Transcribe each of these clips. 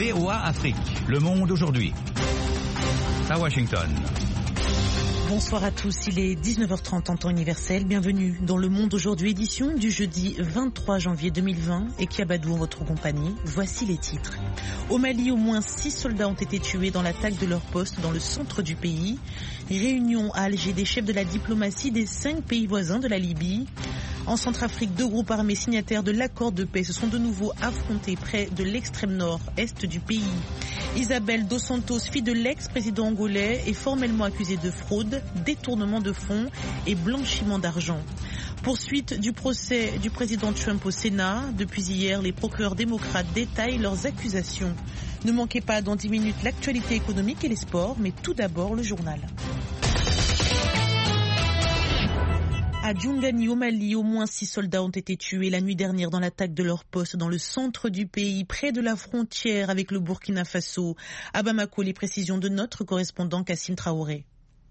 VOA Afrique, le monde aujourd'hui. À Washington. Bonsoir à tous, il est 19h30 en temps universel. Bienvenue dans Le Monde aujourd'hui, édition du jeudi 23 janvier 2020. Et Kiabadou en votre compagnie. Voici les titres. Au Mali, au moins 6 soldats ont été tués dans l'attaque de leur poste dans le centre du pays. Réunion à Alger des chefs de la diplomatie des 5 pays voisins de la Libye. En Centrafrique, 2 groupes armés signataires de l'accord de paix se sont de nouveau affrontés près de l'extrême nord-est du pays. Isabel Dos Santos, fille de l'ex-président angolais, est formellement accusée de fraude, détournement de fonds et blanchiment d'argent. Poursuite du procès du président Trump au Sénat. Depuis hier, les procureurs démocrates détaillent leurs accusations. Ne manquez pas dans 10 minutes l'actualité économique et les sports, mais tout d'abord le journal. À Djoungani, au Mali, au moins 6 soldats ont été tués la nuit dernière dans l'attaque de leur poste dans le centre du pays, près de la frontière avec le Burkina Faso. À Bamako, les précisions de notre correspondant Kassim Traoré.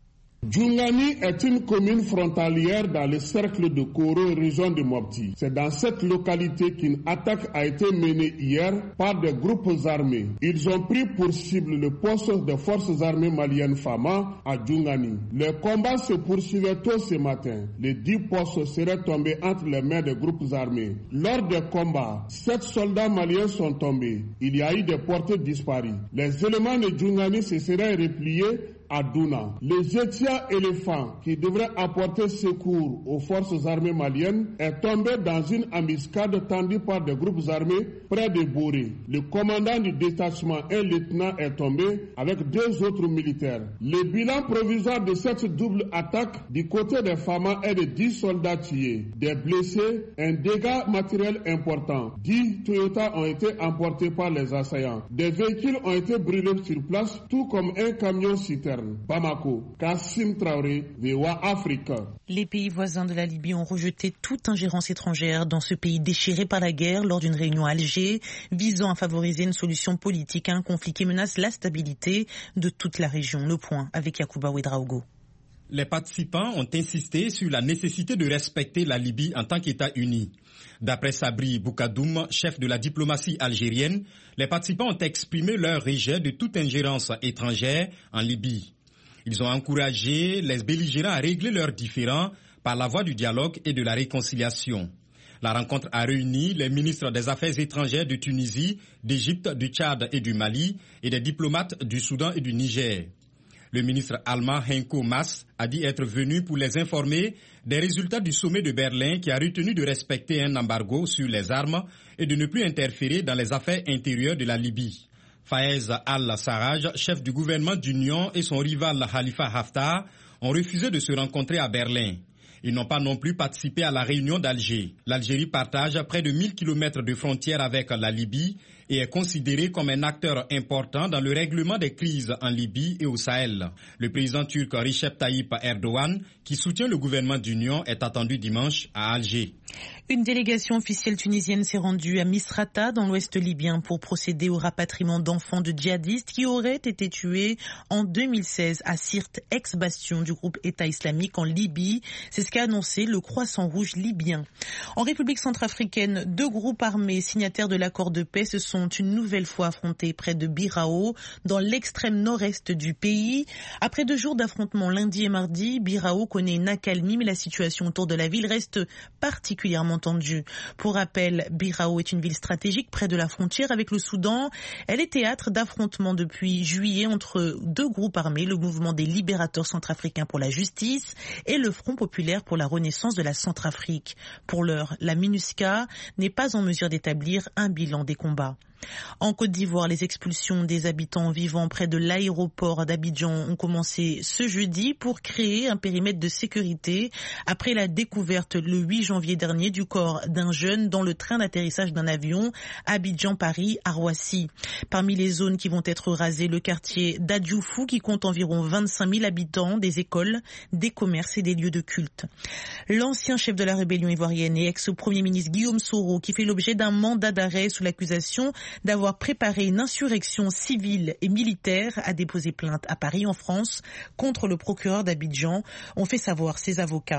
Djoungani est une commune frontalière dans le cercle de Koro, région de Mopti. C'est dans cette localité qu'une attaque a été menée hier par des groupes armés. Ils ont pris pour cible le poste des forces armées maliennes FAMA à Djoungani. Les combats se poursuivaient tôt ce matin. Les 10 postes seraient tombés entre les mains des groupes armés. Lors des combats, 7 soldats maliens sont tombés. Il y a eu des portées disparues. Les éléments de Djoungani se seraient repliés à Douna. Le Jetia éléphant qui devrait apporter secours aux forces armées maliennes est tombé dans une embuscade tendue par des groupes armés près de Boré. Le commandant du détachement, un lieutenant, est tombé avec 2 autres militaires. Le bilan provisoire de cette double attaque du côté des FAMA est de 10 soldats tués, des blessés, un dégât matériel important. 10 Toyota ont été emportés par les assaillants. Des véhicules ont été brûlés sur place, tout comme un camion-citerne. Bamako, Kassim Traoré, VOA Afrique. Les pays voisins de la Libye ont rejeté toute ingérence étrangère dans ce pays déchiré par la guerre lors d'une réunion à Alger visant à favoriser une solution politique à un conflit qui menace la stabilité de toute la région. Le point avec Yacouba Ouedraogo. Les participants ont insisté sur la nécessité de respecter la Libye en tant qu'État uni. D'après Sabri Boukadoum, chef de la diplomatie algérienne, les participants ont exprimé leur rejet de toute ingérence étrangère en Libye. Ils ont encouragé les belligérants à régler leurs différends par la voie du dialogue et de la réconciliation. La rencontre a réuni les ministres des Affaires étrangères de Tunisie, d'Égypte, du Tchad et du Mali et des diplomates du Soudan et du Niger. Le ministre allemand Heiko Maas a dit être venu pour les informer des résultats du sommet de Berlin qui a retenu de respecter un embargo sur les armes et de ne plus interférer dans les affaires intérieures de la Libye. Fayez al-Sarraj, chef du gouvernement d'union, et son rival Khalifa Haftar ont refusé de se rencontrer à Berlin. Ils n'ont pas non plus participé à la réunion d'Alger. L'Algérie partage près de 1000 km de frontières avec la Libye et est considérée comme un acteur important dans le règlement des crises en Libye et au Sahel. Le président turc Recep Tayyip Erdogan, qui soutient le gouvernement d'union, est attendu dimanche à Alger. Une délégation officielle tunisienne s'est rendue à Misrata, dans l'ouest libyen, pour procéder au rapatriement d'enfants de djihadistes qui auraient été tués en 2016 à Sirte, ex-bastion du groupe État islamique en Libye. C'est ce qu'a annoncé le Croissant Rouge libyen. En République centrafricaine, 2 groupes armés signataires de l'accord de paix se sont une nouvelle fois affrontés près de Birao, dans l'extrême nord-est du pays. Après 2 jours d'affrontements lundi et mardi, Birao connaît une accalmie, mais la situation autour de la ville reste particulièrement tendue. Pour rappel, Birao est une ville stratégique près de la frontière avec le Soudan. Elle est théâtre d'affrontements depuis juillet entre 2 groupes armés, le mouvement des libérateurs centrafricains pour la justice et le Front populaire pour la renaissance de la Centrafrique. Pour l'heure, la MINUSCA n'est pas en mesure d'établir un bilan des combats. En Côte d'Ivoire, les expulsions des habitants vivant près de l'aéroport d'Abidjan ont commencé ce jeudi pour créer un périmètre de sécurité après la découverte le 8 janvier dernier du corps d'un jeune dans le train d'atterrissage d'un avion Abidjan-Paris à Roissy. Parmi les zones qui vont être rasées, le quartier d'Adjoufou qui compte environ 25 000 habitants, des écoles, des commerces et des lieux de culte. L'ancien chef de la rébellion ivoirienne et ex-premier ministre Guillaume Soro, qui fait l'objet d'un mandat d'arrêt sous l'accusation d'avoir préparé une insurrection civile et militaire, a déposé plainte à Paris en France contre le procureur d'Abidjan, ont fait savoir ses avocats.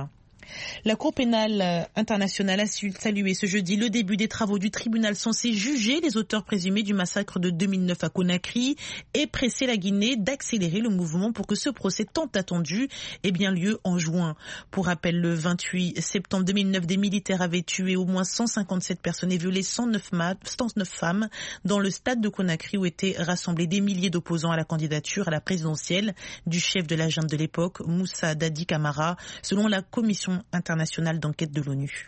La Cour pénale internationale a salué ce jeudi le début des travaux du tribunal censé juger les auteurs présumés du massacre de 2009 à Conakry et presser la Guinée d'accélérer le mouvement pour que ce procès tant attendu ait bien lieu en juin. Pour rappel, le 28 septembre 2009, des militaires avaient tué au moins 157 personnes et violé 109 femmes dans le stade de Conakry où étaient rassemblés des milliers d'opposants à la candidature à la présidentielle du chef de la junte de l'époque, Moussa Dadi Camara, selon la commission internationale d'enquête de l'ONU.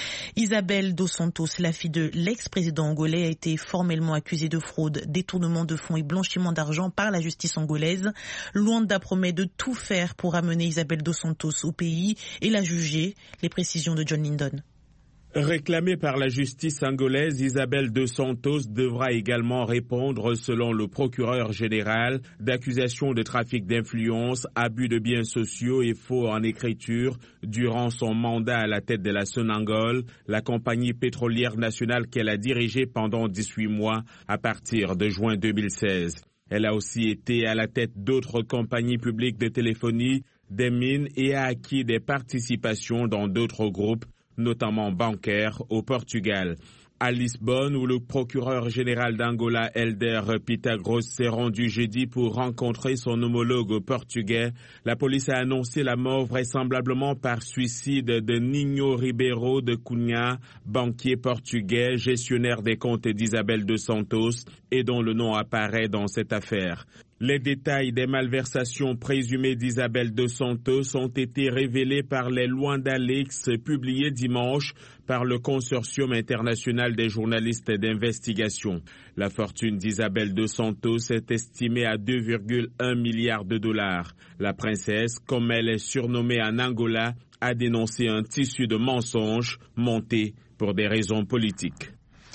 Isabel dos Santos, la fille de l'ex-président angolais, a été formellement accusée de fraude, détournement de fonds et blanchiment d'argent par la justice angolaise. Luanda promet de tout faire pour amener Isabel dos Santos au pays et la juger. Les précisions de John Lindon. Réclamée par la justice angolaise, Isabel dos Santos devra également répondre, selon le procureur général, d'accusations de trafic d'influence, abus de biens sociaux et faux en écriture durant son mandat à la tête de la Sonangol, la compagnie pétrolière nationale qu'elle a dirigée pendant 18 mois à partir de juin 2016. Elle a aussi été à la tête d'autres compagnies publiques de téléphonie, des mines et a acquis des participations dans d'autres groupes, notamment bancaires, au Portugal. À Lisbonne, où le procureur général d'Angola, Helder Pitagros, s'est rendu jeudi pour rencontrer son homologue portugais, la police a annoncé la mort vraisemblablement par suicide de Ninho Ribeiro de Cunha, banquier portugais, gestionnaire des comptes d'Isabel dos Santos, et dont le nom apparaît dans cette affaire. Les détails des malversations présumées d'Isabel dos Santos ont été révélés par les Luanda Leaks publiés dimanche par le Consortium international des journalistes d'investigation. La fortune d'Isabel dos Santos est estimée à 2,1 milliards de dollars. La princesse, comme elle est surnommée en Angola, a dénoncé un tissu de mensonges monté pour des raisons politiques.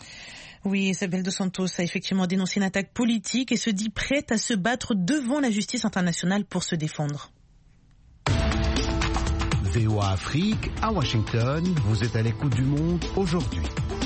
Oui, Isabel dos Santos a effectivement dénoncé une attaque politique et se dit prête à se battre devant la justice internationale pour se défendre. VOA Afrique, à Washington, vous êtes à l'écoute du monde aujourd'hui.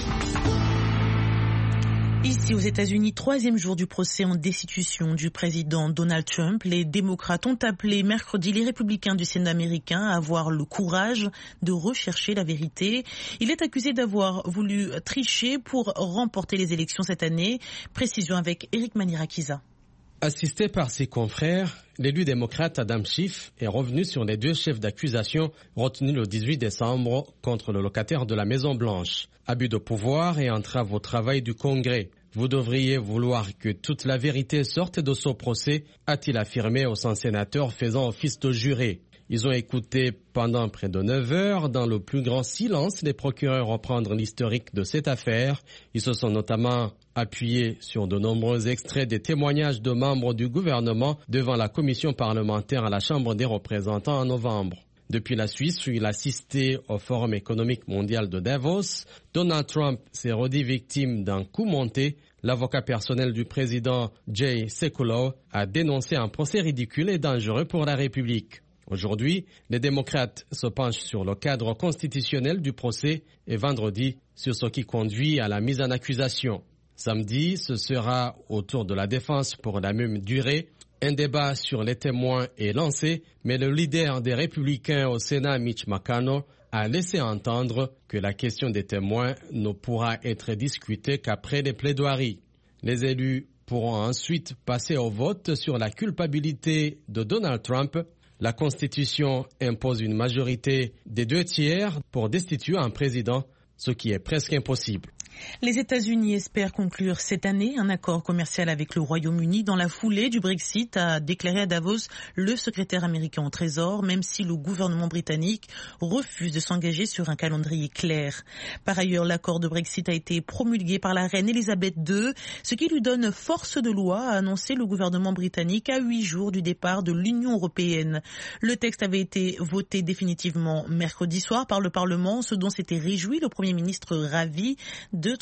Ici aux États-Unis, 3e jour du procès en destitution du président Donald Trump. Les démocrates ont appelé mercredi les républicains du Sénat américain à avoir le courage de rechercher la vérité. Il est accusé d'avoir voulu tricher pour remporter les élections cette année. Précision avec Eric Manirakiza. Assisté par ses confrères, l'élu démocrate Adam Schiff est revenu sur les 2 chefs d'accusation retenus le 18 décembre contre le locataire de la Maison-Blanche. Abus de pouvoir et entrave au travail du Congrès. Vous devriez vouloir que toute la vérité sorte de ce procès, a-t-il affirmé aux 100 sénateurs faisant office de jurés. Ils ont écouté pendant près de 9 heures, dans le plus grand silence, les procureurs reprendre l'historique de cette affaire. Ils se sont notamment appuyés sur de nombreux extraits des témoignages de membres du gouvernement devant la commission parlementaire à la Chambre des représentants en novembre. Depuis la Suisse, où il assistait au Forum économique mondial de Davos, Donald Trump s'est redit victime d'un coup monté. L'avocat personnel du président Jay Sekulow a dénoncé un procès ridicule et dangereux pour la République. Aujourd'hui, les démocrates se penchent sur le cadre constitutionnel du procès et vendredi sur ce qui conduit à la mise en accusation. Samedi, ce sera au tour de la défense pour la même durée. Un débat sur les témoins est lancé, mais le leader des Républicains au Sénat, Mitch McConnell, a laissé entendre que la question des témoins ne pourra être discutée qu'après les plaidoiries. Les élus pourront ensuite passer au vote sur la culpabilité de Donald Trump. La Constitution impose une majorité des 2/3 pour destituer un président, ce qui est presque impossible. Les États-Unis espèrent conclure cette année un accord commercial avec le Royaume-Uni dans la foulée du Brexit, a déclaré à Davos le secrétaire américain au Trésor, même si le gouvernement britannique refuse de s'engager sur un calendrier clair. Par ailleurs, l'accord de Brexit a été promulgué par la reine Elisabeth II, ce qui lui donne force de loi, a annoncé le gouvernement britannique à 8 jours du départ de l'Union européenne. Le texte avait été voté définitivement mercredi soir par le Parlement, ce dont s'était réjoui le Premier ministre ravi de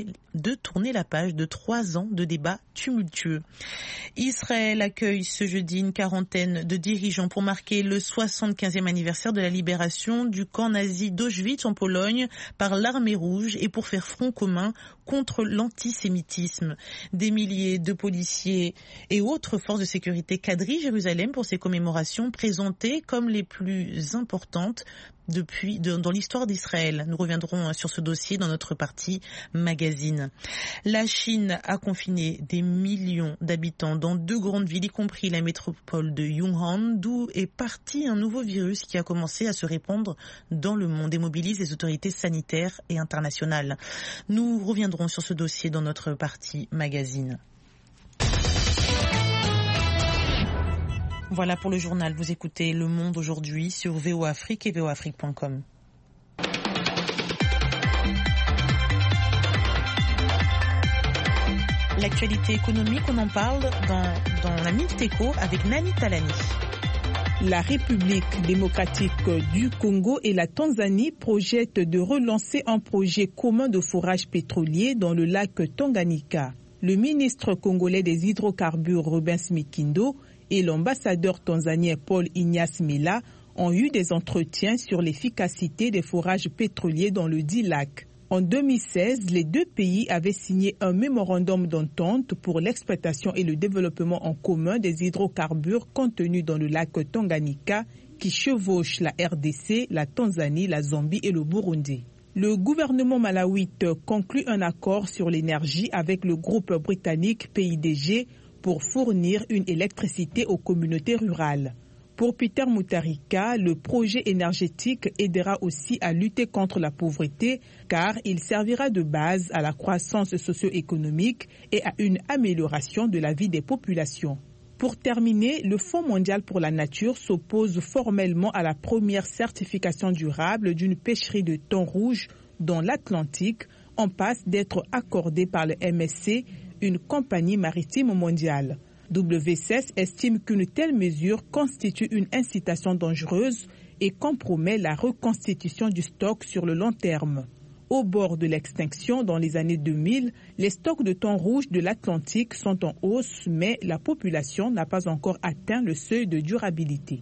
tourner la page de 3 ans de débats tumultueux. Israël accueille ce jeudi une quarantaine de dirigeants pour marquer le 75e anniversaire de la libération du camp nazi d'Auschwitz en Pologne par l'armée rouge et pour faire front commun contre l'antisémitisme. Des milliers de policiers et autres forces de sécurité quadrillent Jérusalem pour ces commémorations présentées comme les plus importantes dans l'histoire d'Israël. Nous reviendrons sur ce dossier dans notre partie magazine. La Chine a confiné des millions d'habitants dans 2 grandes villes, y compris la métropole de Wuhan, d'où est parti un nouveau virus qui a commencé à se répandre dans le monde et mobilise les autorités sanitaires et internationales. Nous reviendrons sur ce dossier dans notre partie magazine. Voilà pour le journal. Vous écoutez Le Monde aujourd'hui sur VOA Afrique et voafrique.com. L'actualité économique, on en parle dans la Minute Éco avec Nani Talani. La République démocratique du Congo et la Tanzanie projettent de relancer un projet commun de forage pétrolier dans le lac Tanganyika. Le ministre congolais des hydrocarbures Rubens Mikindo et l'ambassadeur tanzanien Paul Ignace Mela ont eu des entretiens sur l'efficacité des forages pétroliers dans le dit lac. En 2016, les 2 pays avaient signé un mémorandum d'entente pour l'exploitation et le développement en commun des hydrocarbures contenus dans le lac Tanganyika qui chevauche la RDC, la Tanzanie, la Zambie et le Burundi. Le gouvernement malawite conclut un accord sur l'énergie avec le groupe britannique PIDG pour fournir une électricité aux communautés rurales. Pour Peter Mutharika, le projet énergétique aidera aussi à lutter contre la pauvreté car il servira de base à la croissance socio-économique et à une amélioration de la vie des populations. Pour terminer, le Fonds mondial pour la nature s'oppose formellement à la première certification durable d'une pêcherie de thon rouge dans l'Atlantique en passe d'être accordée par le MSC, une compagnie maritime mondiale. WCS estime qu'une telle mesure constitue une incitation dangereuse et compromet la reconstitution du stock sur le long terme. Au bord de l'extinction dans les années 2000, les stocks de thon rouge de l'Atlantique sont en hausse, mais la population n'a pas encore atteint le seuil de durabilité.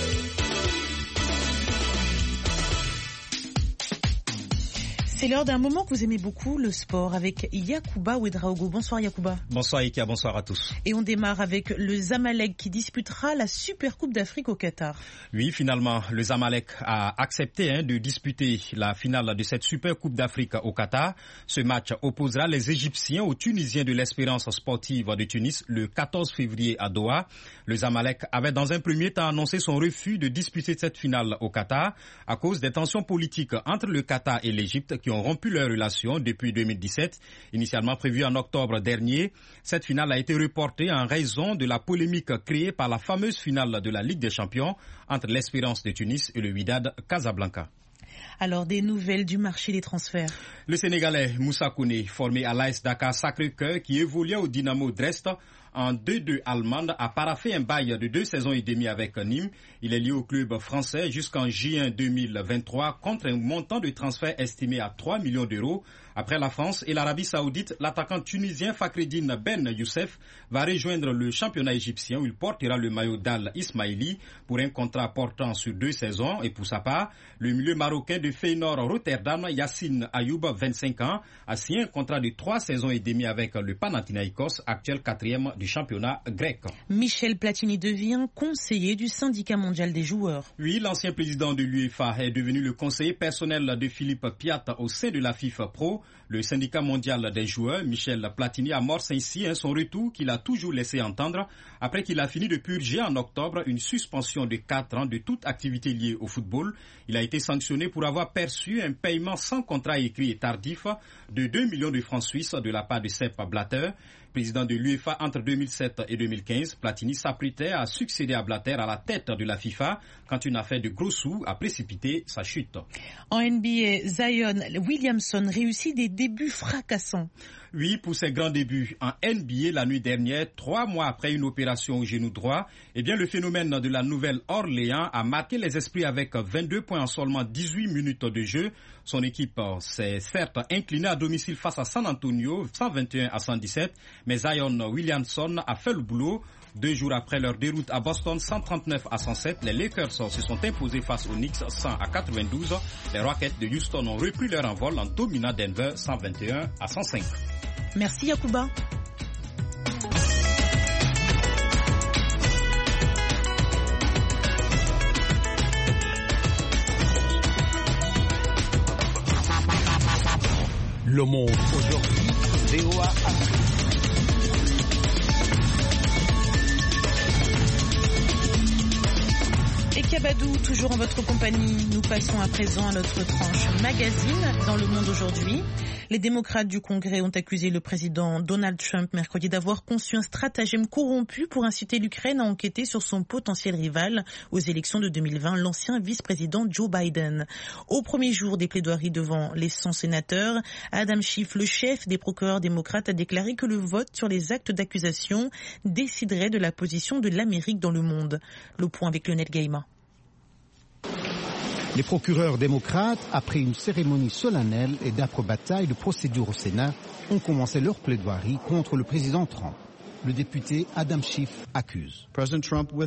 C'est l'heure d'un moment que vous aimez beaucoup, le sport, avec Yacouba Ouedraogo. Bonsoir Yacouba. Bonsoir Ika, bonsoir à tous. Et on démarre avec le Zamalek qui disputera la Super Coupe d'Afrique au Qatar. Oui, finalement, le Zamalek a accepté de disputer la finale de cette Super Coupe d'Afrique au Qatar. Ce match opposera les Égyptiens aux Tunisiens de l'Espérance sportive de Tunis le 14 février à Doha. Le Zamalek avait dans un premier temps annoncé son refus de disputer cette finale au Qatar à cause des tensions politiques entre le Qatar et l'Égypte qui ont rompu leurs relations depuis 2017. Initialement prévue en octobre dernier, cette finale a été reportée en raison de la polémique créée par la fameuse finale de la Ligue des Champions entre l'Espérance de Tunis et le Wydad Casablanca. Alors, des nouvelles du marché des transferts. Le Sénégalais Moussa Kone, formé à l'AS Dakar Sacré-Cœur, qui évoluait au Dynamo Dresde en 2-2 allemande, a paraphé un bail de 2 saisons et demie avec Nîmes. Il est lié au club français jusqu'en juin 2023 contre un montant de transfert estimé à 3 millions d'euros. Après la France et l'Arabie Saoudite, l'attaquant tunisien Fakhreddine Ben Youssef va rejoindre le championnat égyptien où il portera le maillot d'Al Ismaili pour un contrat portant sur 2 saisons. Et pour sa part, le milieu marocain de Feyenoord Rotterdam, Yassine Ayoub, 25 ans, a signé un contrat de 3 saisons et demie avec le Panathinaïkos, actuel 4e du championnat grec. Michel Platini devient conseiller du syndicat mondial des joueurs. Oui, l'ancien président de l'UEFA est devenu le conseiller personnel de Philippe Piat au sein de la FIFA Pro. Le syndicat mondial des joueurs, Michel Platini, amorce ainsi son retour qu'il a toujours laissé entendre après qu'il a fini de purger en octobre une suspension de 4 ans de toute activité liée au football. Il a été sanctionné pour avoir perçu un paiement sans contrat écrit et tardif de 2 millions de francs suisses de la part de Sepp Blatter. Président de l'UEFA entre 2007 et 2015, Platini s'apprêtait à succéder à Blatter à la tête de la FIFA quand une affaire de gros sous a précipité sa chute. En NBA, Zion Williamson réussit des débuts fracassants. Oui, pour ses grands débuts en NBA la nuit dernière, 3 mois après une opération au genou droit, le phénomène de la Nouvelle-Orléans a marqué les esprits avec 22 points en seulement 18 minutes de jeu. Son équipe s'est certes inclinée à domicile face à San Antonio, 121-117, mais Zion Williamson a fait le boulot. 2 jours après leur déroute à Boston, 139-107, les Lakers se sont imposés face aux Knicks 100-92. Les Rockets de Houston ont repris leur envol en dominant Denver 121-105. Merci Yacouba. Le Monde aujourd'hui, VOA Afrique. Et Kabadou, toujours en votre compagnie, nous passons à présent à notre tranche magazine dans Le Monde aujourd'hui. Les démocrates du Congrès ont accusé le président Donald Trump mercredi d'avoir conçu un stratagème corrompu pour inciter l'Ukraine à enquêter sur son potentiel rival aux élections de 2020, l'ancien vice-président Joe Biden. Au premier jour des plaidoiries devant les 100 sénateurs, Adam Schiff, le chef des procureurs démocrates, a déclaré que le vote sur les actes d'accusation déciderait de la position de l'Amérique dans le monde. Le point avec Lionel Gaïma. Les procureurs démocrates, après une cérémonie solennelle et d'âpres batailles de procédure au Sénat, ont commencé leur plaidoirie contre le président Trump. Le député Adam Schiff accuse. Le président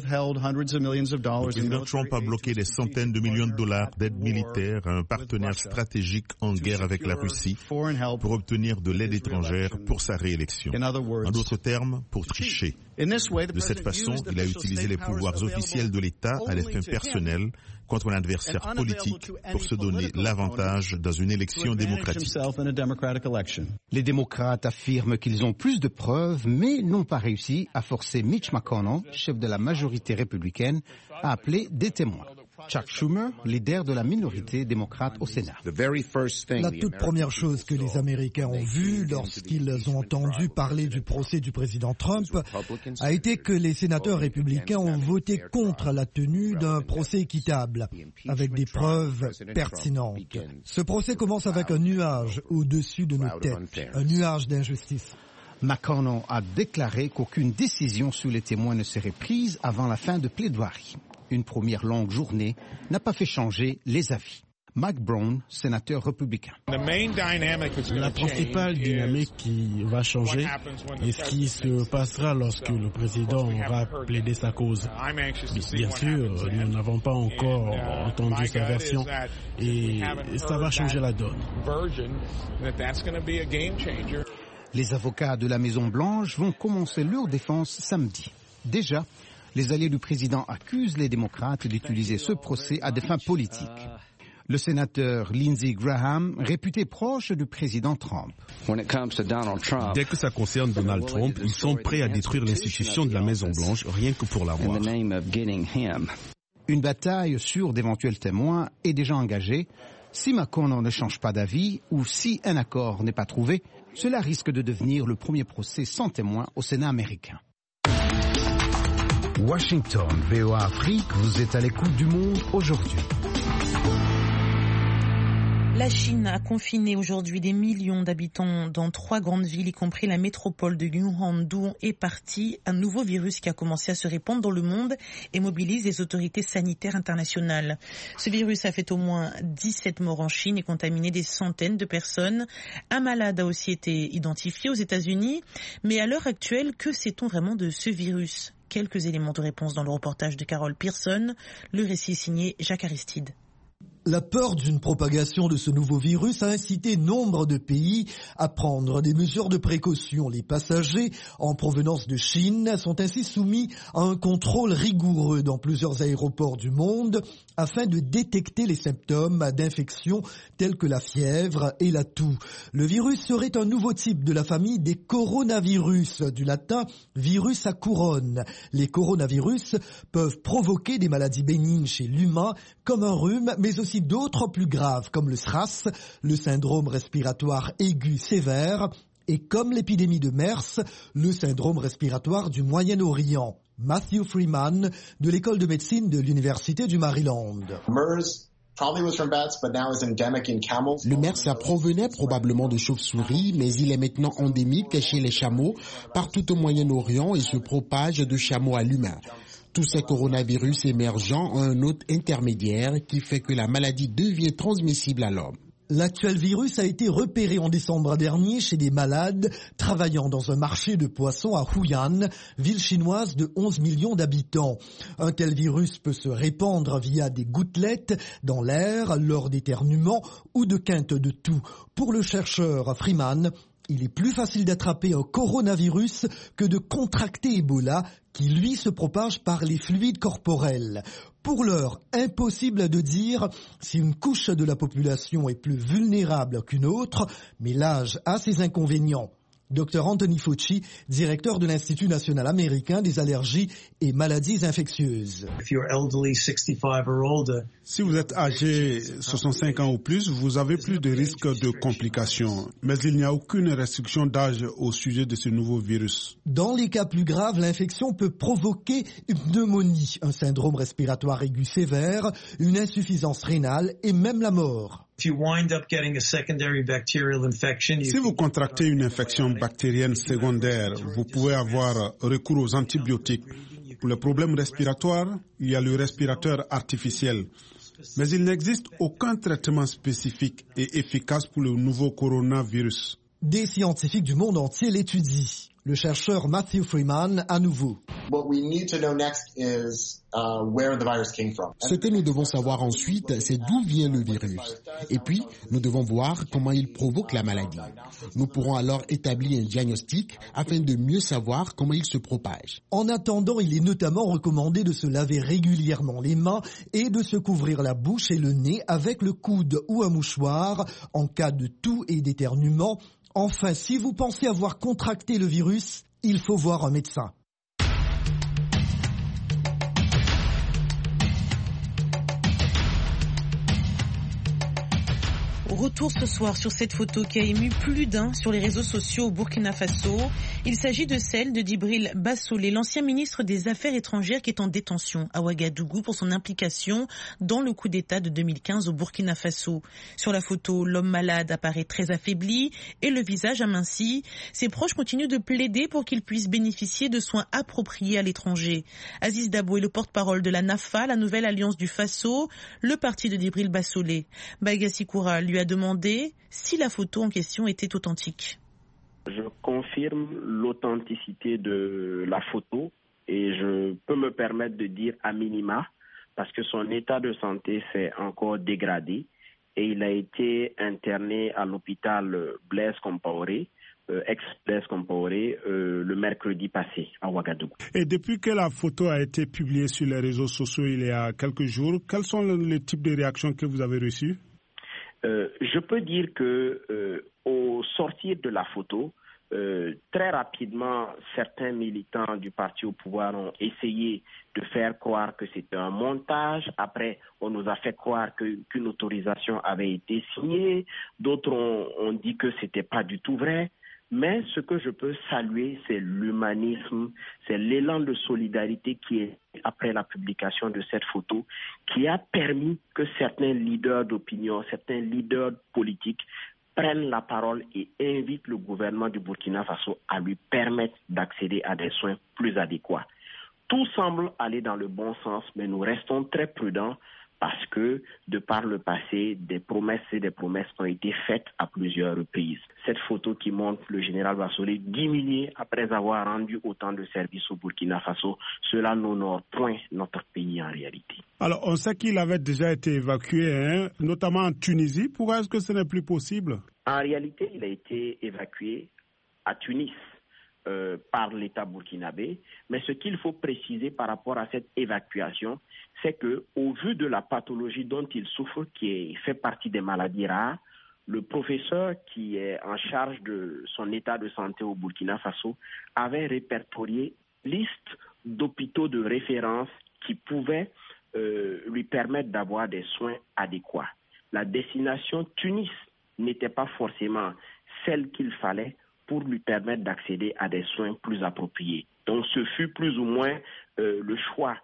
Trump a bloqué des centaines de millions de dollars d'aide militaire à un partenaire stratégique en guerre avec la Russie pour obtenir de l'aide étrangère pour sa réélection. En d'autres termes, pour tricher. De cette façon, il a utilisé les pouvoirs officiels de l'État à des fins personnelles contre un adversaire politique pour se donner l'avantage dans une élection démocratique. Les démocrates affirment qu'ils ont plus de preuves, mais n'ont pas réussi à forcer Mitch McConnell, chef de la majorité républicaine, à appeler des témoins. Chuck Schumer, leader de la minorité démocrate au Sénat. La toute première chose que les Américains ont vue lorsqu'ils ont entendu parler du procès du président Trump a été que les sénateurs républicains ont voté contre la tenue d'un procès équitable, avec des preuves pertinentes. Ce procès commence avec un nuage au-dessus de nos têtes, un nuage d'injustice. McConnell a déclaré qu'aucune décision sur les témoins ne serait prise avant la fin de plaidoirie. Une première longue journée n'a pas fait changer les avis. Mike Brown, sénateur républicain. La principale dynamique qui va changer est ce qui se passera lorsque le président aura plaidé sa cause. Bien sûr, nous n'avons pas encore entendu sa version et ça va changer la donne. Les avocats de la Maison-Blanche vont commencer leur défense samedi. Déjà, les alliés du président accusent les démocrates d'utiliser ce procès à des fins politiques. Le sénateur Lindsey Graham, réputé proche du président Trump. Dès que ça concerne Donald Trump, ils sont prêts à détruire l'institution de la Maison-Blanche rien que pour l'avoir. Une bataille sur d'éventuels témoins est déjà engagée. Si McConnell ne change pas d'avis ou si un accord n'est pas trouvé, cela risque de devenir le premier procès sans témoins au Sénat américain. Washington, VOA Afrique, vous êtes à l'écoute du monde aujourd'hui. La Chine a confiné aujourd'hui des millions d'habitants dans 3 grandes villes, y compris la métropole de Wuhan, d'où est parti un nouveau virus qui a commencé à se répandre dans le monde et mobilise les autorités sanitaires internationales. Ce virus a fait au moins 17 morts en Chine et contaminé des centaines de personnes. Un malade a aussi été identifié aux États-Unis. Mais à l'heure actuelle, que sait-on vraiment de ce virus ? Quelques éléments de réponse dans le reportage de Carole Pearson. Le récit signé Jacques Aristide. La peur d'une propagation de ce nouveau virus a incité nombre de pays à prendre des mesures de précaution. Les passagers en provenance de Chine sont ainsi soumis à un contrôle rigoureux dans plusieurs aéroports du monde afin de détecter les symptômes d'infection tels que la fièvre et la toux. Le virus serait un nouveau type de la famille des coronavirus, du latin virus à couronne. Les coronavirus peuvent provoquer des maladies bénignes chez l'humain comme un rhume, mais aussi d'autres plus graves comme le SRAS, le syndrome respiratoire aigu sévère, et comme l'épidémie de MERS, le syndrome respiratoire du Moyen-Orient. Matthew Freeman, de l'école de médecine de l'Université du Maryland. Le MERS, ça provenait probablement de chauves-souris, mais il est maintenant endémique chez les chameaux partout au Moyen-Orient et se propage de chameau à l'humain. Tous ces coronavirus émergents ont un hôte intermédiaire qui fait que la maladie devient transmissible à l'homme. L'actuel virus a été repéré en décembre dernier chez des malades travaillant dans un marché de poissons à Huyan, ville chinoise de 11 millions d'habitants. Un tel virus peut se répandre via des gouttelettes dans l'air, lors d'éternuements ou de quintes de toux. Pour le chercheur Freeman, il est plus facile d'attraper un coronavirus que de contracter Ebola, qui lui se propage par les fluides corporels. Pour l'heure, impossible de dire si une couche de la population est plus vulnérable qu'une autre, mais l'âge a ses inconvénients. Dr Anthony Fauci, directeur de l'Institut national américain des allergies et maladies infectieuses. Si vous êtes âgé 65 ans ou plus, vous avez plus de risques de complications. Mais il n'y a aucune restriction d'âge au sujet de ce nouveau virus. Dans les cas plus graves, l'infection peut provoquer une pneumonie, un syndrome respiratoire aigu sévère, une insuffisance rénale et même la mort. Si vous contractez une infection bactérienne secondaire, vous pouvez avoir recours aux antibiotiques. Pour les problèmes respiratoires, il y a le respirateur artificiel. Mais il n'existe aucun traitement spécifique et efficace pour le nouveau coronavirus. Des scientifiques du monde entier l'étudient. Le chercheur Matthew Freeman, à nouveau. Ce que nous devons savoir ensuite, c'est d'où vient le virus. Et puis, nous devons voir comment il provoque la maladie. Nous pourrons alors établir un diagnostic afin de mieux savoir comment il se propage. En attendant, il est notamment recommandé de se laver régulièrement les mains et de se couvrir la bouche et le nez avec le coude ou un mouchoir en cas de toux et d'éternuement. Enfin, si vous pensez avoir contracté le virus, il faut voir un médecin. Retour ce soir sur cette photo qui a ému plus d'un sur les réseaux sociaux au Burkina Faso. Il s'agit de celle de Djibril Bassolé, l'ancien ministre des Affaires étrangères qui est en détention à Ouagadougou pour son implication dans le coup d'État de 2015 au Burkina Faso. Sur la photo, l'homme malade apparaît très affaibli et le visage aminci. Ses proches continuent de plaider pour qu'il puisse bénéficier de soins appropriés à l'étranger. Aziz Dabo est le porte-parole de la NAFA, la nouvelle alliance du Faso, le parti de Djibril Bassolé. Bagassi Koura lui a demandé si la photo en question était authentique. Je confirme l'authenticité de la photo et je peux me permettre de dire à minima parce que son état de santé s'est encore dégradé et il a été interné à l'hôpital Blaise Compaoré, ex-Blaise Compaoré, le mercredi passé à Ouagadougou. Et depuis que la photo a été publiée sur les réseaux sociaux il y a quelques jours, quels sont les types de réactions que vous avez reçues? Je peux dire que au sortir de la photo, très rapidement, certains militants du parti au pouvoir ont essayé de faire croire que c'était un montage. Après, on nous a fait croire qu'une autorisation avait été signée. D'autres ont dit que c'était pas du tout vrai. Mais ce que je peux saluer, c'est l'humanisme, c'est l'élan de solidarité qui est après la publication de cette photo, qui a permis que certains leaders d'opinion, certains leaders politiques prennent la parole et invitent le gouvernement du Burkina Faso à lui permettre d'accéder à des soins plus adéquats. Tout semble aller dans le bon sens, mais nous restons très prudents parce que, de par le passé, des promesses ont été faites à plusieurs reprises. Cette photo qui montre le général Bassolé diminué après avoir rendu autant de services au Burkina Faso, cela n'honore point notre pays en réalité. Alors, on sait qu'il avait déjà été évacué, notamment en Tunisie. Pourquoi est-ce que ce n'est plus possible? En réalité, il a été évacué à Tunis. Par l'État burkinabé, mais ce qu'il faut préciser par rapport à cette évacuation, c'est que, au vu de la pathologie dont il souffre, qui fait partie des maladies rares, le professeur qui est en charge de son état de santé au Burkina Faso avait répertorié une liste d'hôpitaux de référence qui pouvaient lui permettre d'avoir des soins adéquats. La destination Tunis n'était pas forcément celle qu'il fallait pour lui permettre d'accéder à des soins plus appropriés. Donc ce fut plus ou moins le choix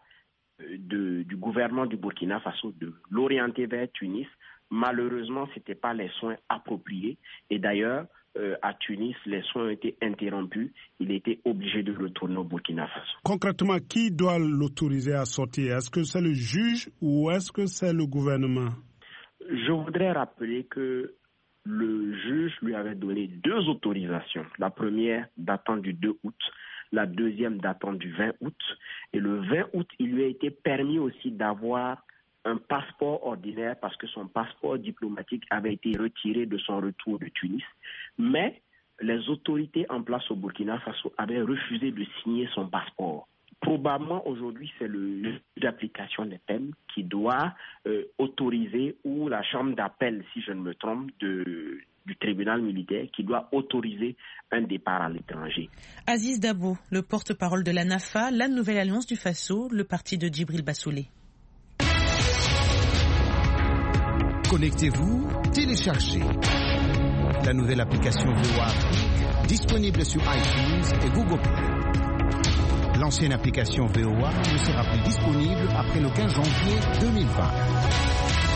du gouvernement du Burkina Faso de l'orienter vers Tunis. Malheureusement, ce n'étaient pas les soins appropriés. Et d'ailleurs, à Tunis, les soins ont été interrompus. Il était obligé de retourner au Burkina Faso. Concrètement, qui doit l'autoriser à sortir? Est-ce que c'est le juge ou est-ce que c'est le gouvernement? Je voudrais rappeler que le juge lui avait donné 2 autorisations. La première datant du 2 août, la deuxième datant du 20 août. Et le 20 août, il lui a été permis aussi d'avoir un passeport ordinaire parce que son passeport diplomatique avait été retiré de son retour de Tunis. Mais les autorités en place au Burkina Faso avaient refusé de signer son passeport. probablement aujourd'hui c'est le juge d'application des peines qui doit autoriser, ou la chambre d'appel, si je ne me trompe, du tribunal militaire qui doit autoriser un départ à l'étranger. Aziz Dabo, le porte-parole de la NAFA, la Nouvelle Alliance du Faso, le parti de Djibril Bassoulé. Connectez-vous, téléchargez la nouvelle application VOA Afrique, disponible sur iTunes et Google Play. L'ancienne application VOA ne sera plus disponible après le 15 janvier 2020.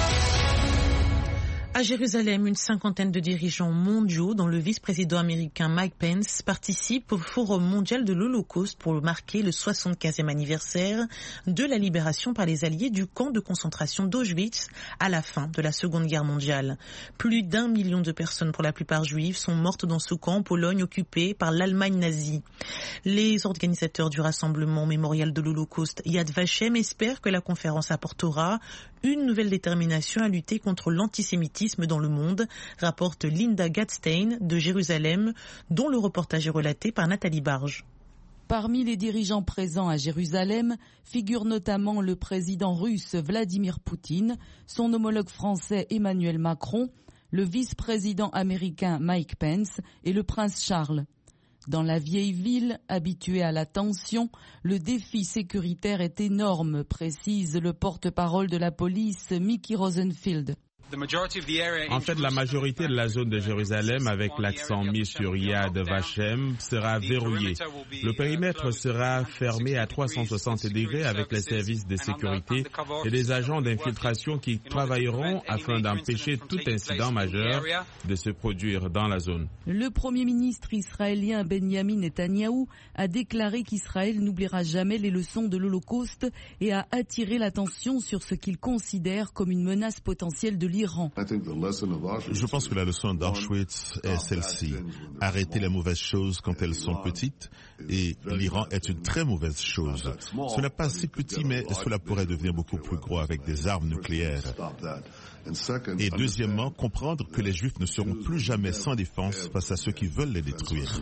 À Jérusalem, une cinquantaine de dirigeants mondiaux, dont le vice-président américain Mike Pence, participent au Forum mondial de l'Holocauste pour marquer le 75e anniversaire de la libération par les Alliés du camp de concentration d'Auschwitz à la fin de la Seconde Guerre mondiale. Plus d'1 million de personnes, pour la plupart juives, sont mortes dans ce camp en Pologne occupé par l'Allemagne nazie. Les organisateurs du rassemblement mémorial de l'Holocauste Yad Vashem espèrent que la conférence apportera une nouvelle détermination à lutter contre l'antisémitisme dans le monde, rapporte Linda Gatstein de Jérusalem, dont le reportage est relaté par Nathalie Barge. Parmi les dirigeants présents à Jérusalem figure notamment le président russe Vladimir Poutine, son homologue français Emmanuel Macron, le vice-président américain Mike Pence et le prince Charles. Dans la vieille ville, habituée à la tension, le défi sécuritaire est énorme, précise le porte-parole de la police, Mickey Rosenfield. En fait, la majorité de la zone de Jérusalem, avec l'accent mis sur Yad Vashem, sera verrouillée. Le périmètre sera fermé à 360 degrés avec les services de sécurité et des agents d'infiltration qui travailleront afin d'empêcher tout incident majeur de se produire dans la zone. Le Premier ministre israélien Benjamin Netanyahou a déclaré qu'Israël n'oubliera jamais les leçons de l'Holocauste et a attiré l'attention sur ce qu'il considère comme une menace potentielle de l'Iran. Je pense que la leçon d'Auschwitz est celle-ci. Arrêter les mauvaises choses quand elles sont petites, et l'Iran est une très mauvaise chose. Ce n'est pas si petit, mais cela pourrait devenir beaucoup plus gros avec des armes nucléaires. Et deuxièmement, comprendre que les Juifs ne seront plus jamais sans défense face à ceux qui veulent les détruire.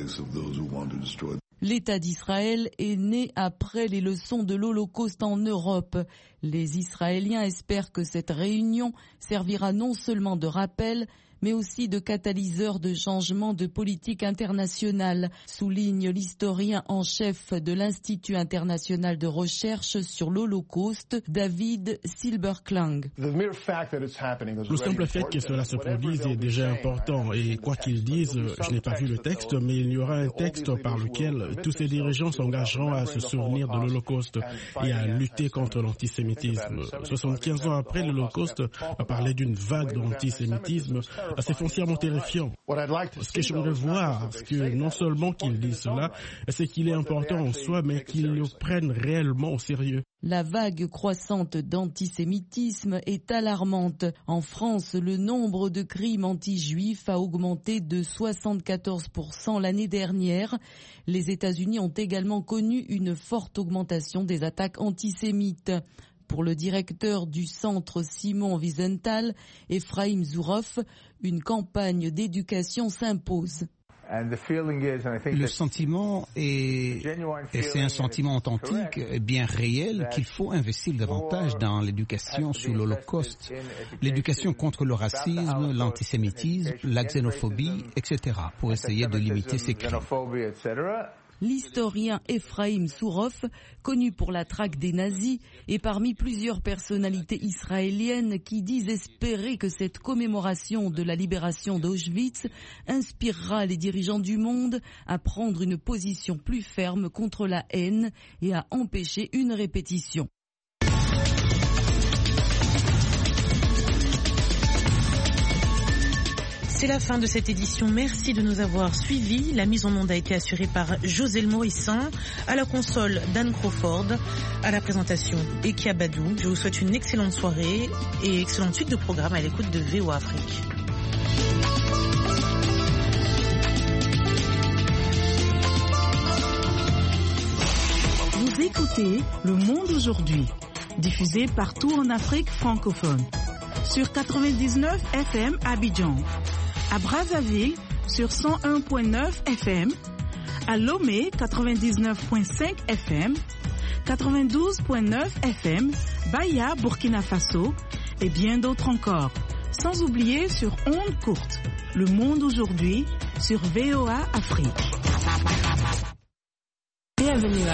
L'État d'Israël est né après les leçons de l'Holocauste en Europe. Les Israéliens espèrent que cette réunion servira non seulement de rappel, mais aussi de catalyseur de changement de politique internationale, souligne l'historien en chef de l'Institut international de recherche sur l'Holocauste, David Silberklang. Le simple fait que cela se produise est déjà important et quoi qu'ils disent, je n'ai pas vu le texte, mais il y aura un texte par lequel tous ces dirigeants s'engageront à se souvenir de l'Holocauste et à lutter contre l'antisémitisme. 75 ans après l'Holocauste, à parler d'une vague d'antisémitisme, c'est foncièrement terrifiant. Ce que j'aimerais voir, c'est que non seulement qu'ils disent cela, c'est qu'il est important en soi, mais qu'ils le prennent réellement au sérieux. La vague croissante d'antisémitisme est alarmante. En France, le nombre de crimes anti-juifs a augmenté de 74% l'année dernière. Les États-Unis ont également connu une forte augmentation des attaques antisémites. Pour le directeur du centre Simon Wiesenthal, Ephraim Zourov, une campagne d'éducation s'impose. Le sentiment et c'est un sentiment authentique, bien réel, qu'il faut investir davantage dans l'éducation sur l'Holocauste, l'éducation contre le racisme, l'antisémitisme, la xénophobie, etc., pour essayer de limiter ces crimes. L'historien Ephraim Zourov, connu pour la traque des nazis, est parmi plusieurs personnalités israéliennes qui disent espérer que cette commémoration de la libération d'Auschwitz inspirera les dirigeants du monde à prendre une position plus ferme contre la haine et à empêcher une répétition. C'est la fin de cette édition. Merci de nous avoir suivis. La mise en onde a été assurée par José Morissin, à la console Dan Crawford, à la présentation Ekia Badou. Je vous souhaite une excellente soirée et excellente suite de programmes à l'écoute de VOA Afrique. Vous écoutez Le Monde aujourd'hui, diffusé partout en Afrique francophone. Sur 99 FM Abidjan, à Brazzaville sur 101.9 FM, À Lomé, 99.5 FM, 92.9 FM, Bahia, Burkina Faso et bien d'autres encore. Sans oublier sur ondes courtes, Le Monde aujourd'hui sur VOA Afrique. Bienvenue